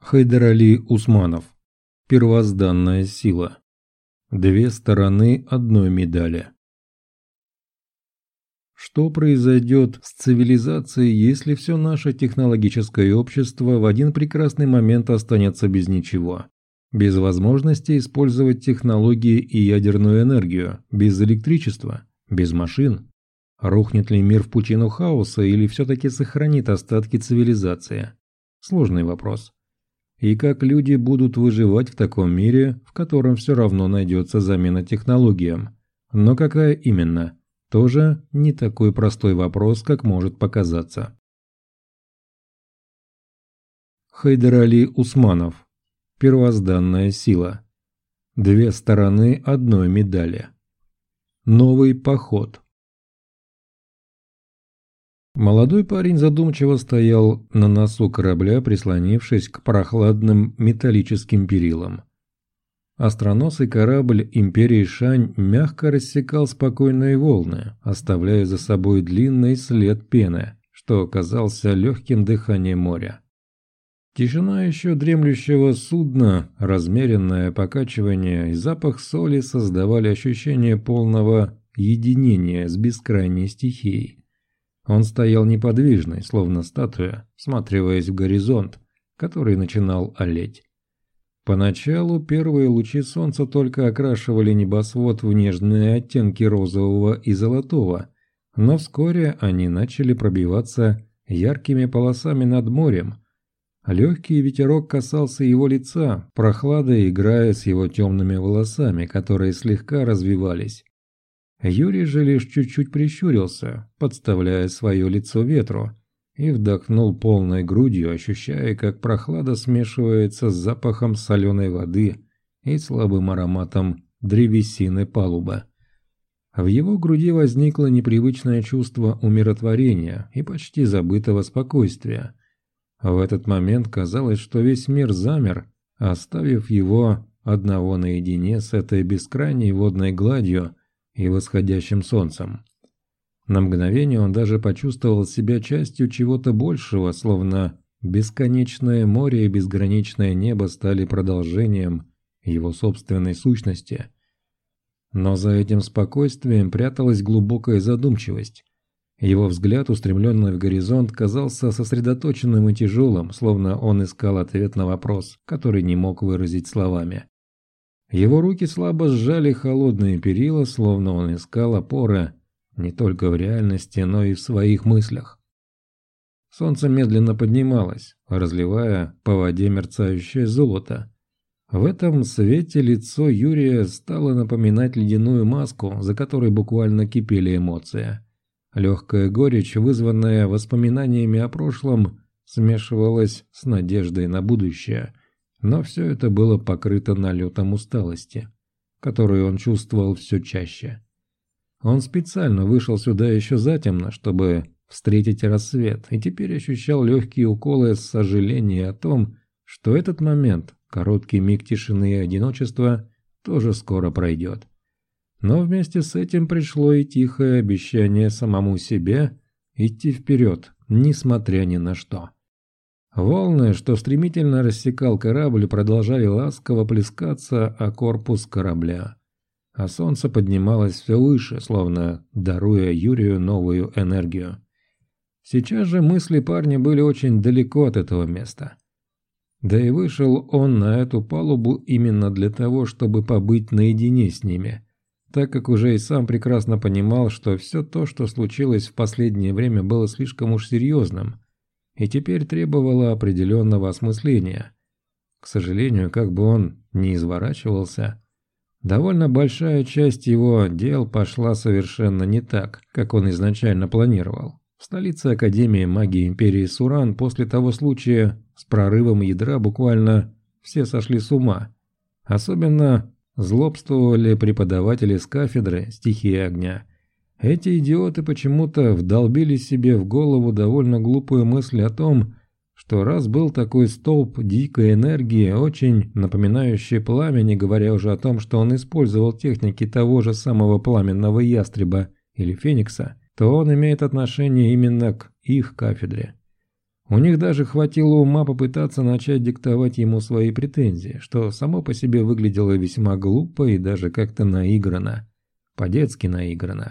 Хайдар Али Усманов. Первозданная сила. Две стороны одной медали. Что произойдет с цивилизацией, если все наше технологическое общество в один прекрасный момент останется без ничего? Без возможности использовать технологии и ядерную энергию, без электричества, без машин? Рухнет ли мир в пучину хаоса или все-таки сохранит остатки цивилизации? Сложный вопрос. И как люди будут выживать в таком мире, в котором все равно найдется замена технологиям? Но какая именно? Тоже не такой простой вопрос, как может показаться. Хайдар Али Усманов. Первозданная сила. Две стороны одной медали. Новый поход. Молодой парень задумчиво стоял на носу корабля, прислонившись к прохладным металлическим перилам. Остроносый корабль империи Шань мягко рассекал спокойные волны, оставляя за собой длинный след пены, что казался легким дыханием моря. Тишина еще дремлющего судна, размеренное покачивание и запах соли создавали ощущение полного единения с бескрайней стихией. Он стоял неподвижный, словно статуя, всматриваясь в горизонт, который начинал алеть. Поначалу первые лучи солнца только окрашивали небосвод в нежные оттенки розового и золотого, но вскоре они начали пробиваться яркими полосами над морем. Легкий ветерок касался его лица, прохладой играя с его темными волосами, которые слегка развивались. Юрий же лишь чуть-чуть прищурился, подставляя свое лицо ветру, и вдохнул полной грудью, ощущая, как прохлада смешивается с запахом соленой воды и слабым ароматом древесины палубы. В его груди возникло непривычное чувство умиротворения и почти забытого спокойствия. В этот момент казалось, что весь мир замер, оставив его одного наедине с этой бескрайней водной гладью и восходящим солнцем. На мгновение он даже почувствовал себя частью чего-то большего, словно бесконечное море и безграничное небо стали продолжением его собственной сущности. Но за этим спокойствием пряталась глубокая задумчивость. Его взгляд, устремленный в горизонт, казался сосредоточенным и тяжелым, словно он искал ответ на вопрос, который не мог выразить словами. Его руки слабо сжали холодные перила, словно он искал опоры не только в реальности, но и в своих мыслях. Солнце медленно поднималось, разливая по воде мерцающее золото. В этом свете лицо Юрия стало напоминать ледяную маску, за которой буквально кипели эмоции. Легкая горечь, вызванная воспоминаниями о прошлом, смешивалась с надеждой на будущее, но все это было покрыто налетом усталости, которую он чувствовал все чаще. Он специально вышел сюда еще затемно, чтобы встретить рассвет, и теперь ощущал легкие уколы сожаления о том, что этот момент, короткий миг тишины и одиночества, тоже скоро пройдет. Но вместе с этим пришло и тихое обещание самому себе идти вперед, несмотря ни на что. Волны, что стремительно рассекал корабль, продолжали ласково плескаться о корпус корабля. А солнце поднималось все выше, словно даруя Юрию новую энергию. Сейчас же мысли парня были очень далеко от этого места. Да и вышел он на эту палубу именно для того, чтобы побыть наедине с ними, так как уже и сам прекрасно понимал, что все то, что случилось в последнее время, было слишком уж серьезным, и теперь требовало определенного осмысления. К сожалению, как бы он ни изворачивался, довольно большая часть его дел пошла совершенно не так, как он изначально планировал. В столице Академии магии Империи Суран после того случая с прорывом ядра буквально все сошли с ума. Особенно злобствовали преподаватели с кафедры стихии огня. Эти идиоты почему-то вдолбили себе в голову довольно глупую мысль о том, что раз был такой столб дикой энергии, очень напоминающий пламя, не говоря уже о том, что он использовал техники того же самого пламенного ястреба или феникса, то он имеет отношение именно к их кафедре. У них даже хватило ума попытаться начать диктовать ему свои претензии, что само по себе выглядело весьма глупо и даже как-то наигранно, по-детски наигранно.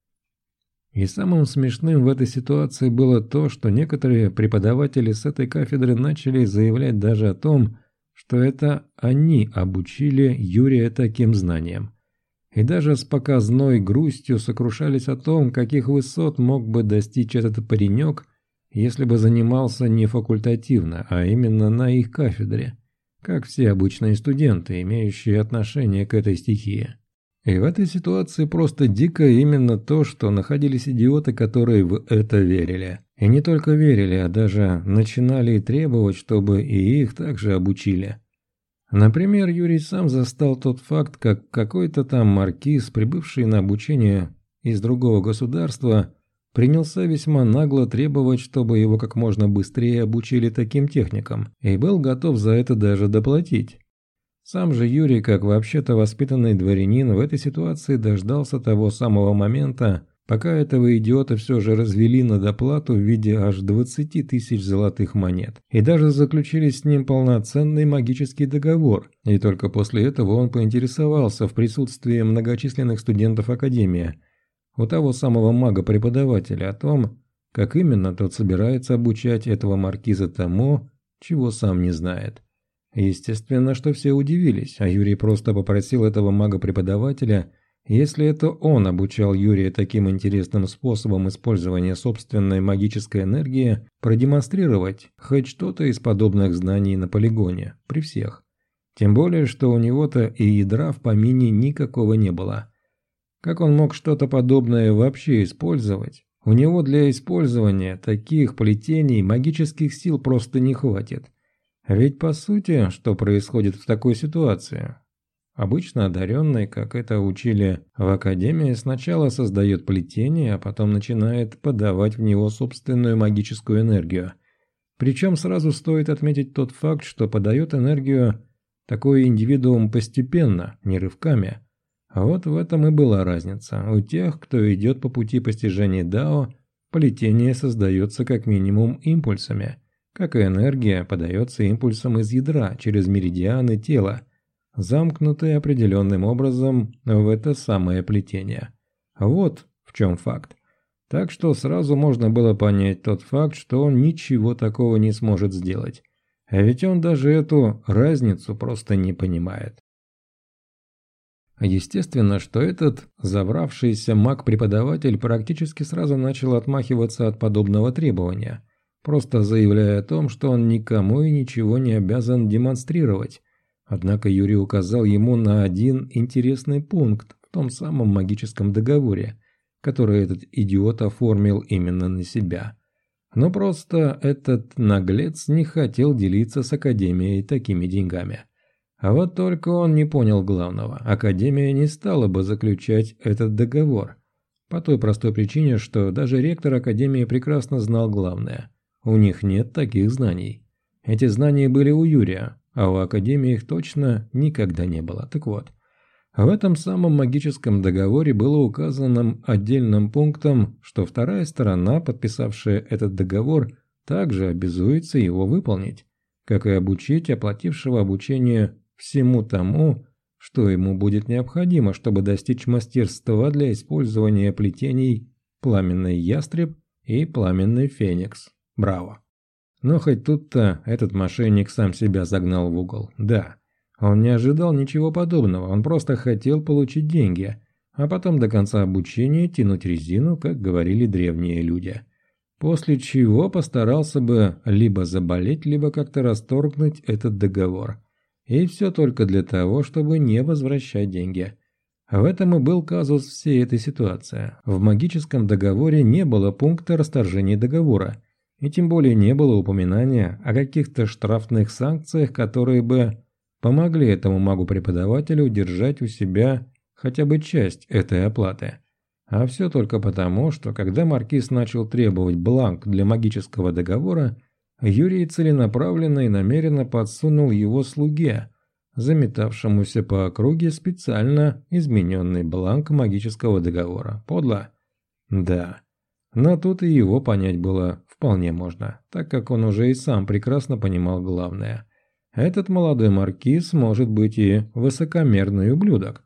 И самым смешным в этой ситуации было то, что некоторые преподаватели с этой кафедры начали заявлять даже о том, что это они обучили Юрия таким знаниям. И даже с показной грустью сокрушались о том, каких высот мог бы достичь этот паренек, если бы занимался не факультативно, а именно на их кафедре, как все обычные студенты, имеющие отношение к этой стихии. И в этой ситуации просто дико именно то, что находились идиоты, которые в это верили. И не только верили, а даже начинали требовать, чтобы и их также обучили. Например, Юрий сам застал тот факт, как какой-то там маркиз, прибывший на обучение из другого государства, принялся весьма нагло требовать, чтобы его как можно быстрее обучили таким техникам, и был готов за это даже доплатить. Сам же Юрий, как вообще-то воспитанный дворянин, в этой ситуации дождался того самого момента, пока этого идиота все же развели на доплату в виде аж 20 тысяч золотых монет, и даже заключили с ним полноценный магический договор, и только после этого он поинтересовался в присутствии многочисленных студентов Академии у того самого мага-преподавателя о том, как именно тот собирается обучать этого маркиза тому, чего сам не знает. Естественно, что все удивились, а Юрий просто попросил этого мага-преподавателя, если это он обучал Юрия таким интересным способом использования собственной магической энергии, продемонстрировать хоть что-то из подобных знаний на полигоне, при всех. Тем более, что у него-то и ядра в помине никакого не было. Как он мог что-то подобное вообще использовать? У него для использования таких плетений магических сил просто не хватит. Ведь по сути, что происходит в такой ситуации? Обычно одаренный, как это учили в академии, сначала создает плетение, а потом начинает подавать в него собственную магическую энергию. Причем сразу стоит отметить тот факт, что подает энергию такой индивидуум постепенно, не рывками. А вот в этом и была разница. У тех, кто идет по пути постижения Дао, плетение создается как минимум импульсами. Как и энергия, подается импульсом из ядра через меридианы тела, замкнутые определенным образом в это самое плетение. Вот в чем факт. Так что сразу можно было понять тот факт, что он ничего такого не сможет сделать. А ведь он даже эту разницу просто не понимает. Естественно, что этот забравшийся маг-преподаватель практически сразу начал отмахиваться от подобного требования – просто заявляя о том, что он никому и ничего не обязан демонстрировать. Однако Юрий указал ему на один интересный пункт в том самом магическом договоре, который этот идиот оформил именно на себя. Но просто этот наглец не хотел делиться с Академией такими деньгами. А вот только он не понял главного. Академия не стала бы заключать этот договор. По той простой причине, что даже ректор Академии прекрасно знал главное – у них нет таких знаний. Эти знания были у Юрия, а у Академии их точно никогда не было. Так вот, в этом самом магическом договоре было указано отдельным пунктом, что вторая сторона, подписавшая этот договор, также обязуется его выполнить, как и обучить оплатившего обучение всему тому, что ему будет необходимо, чтобы достичь мастерства для использования плетений «Пламенный ястреб» и «Пламенный феникс». Браво. Но хоть тут-то этот мошенник сам себя загнал в угол. Да, он не ожидал ничего подобного, он просто хотел получить деньги, а потом до конца обучения тянуть резину, как говорили древние люди. После чего постарался бы либо заболеть, либо как-то расторгнуть этот договор. И все только для того, чтобы не возвращать деньги. В этом и был казус всей этой ситуации. В магическом договоре не было пункта расторжения договора. И тем более не было упоминания о каких-то штрафных санкциях, которые бы помогли этому магу-преподавателю удержать у себя хотя бы часть этой оплаты. А все только потому, что когда маркиз начал требовать бланк для магического договора, Юрий целенаправленно и намеренно подсунул его слуге, заметавшемуся по округе специально измененный бланк магического договора. Подло? Да. Но тут и его понять было Вполне можно, так как он уже и сам прекрасно понимал главное. Этот молодой маркиз может быть и высокомерный ублюдок,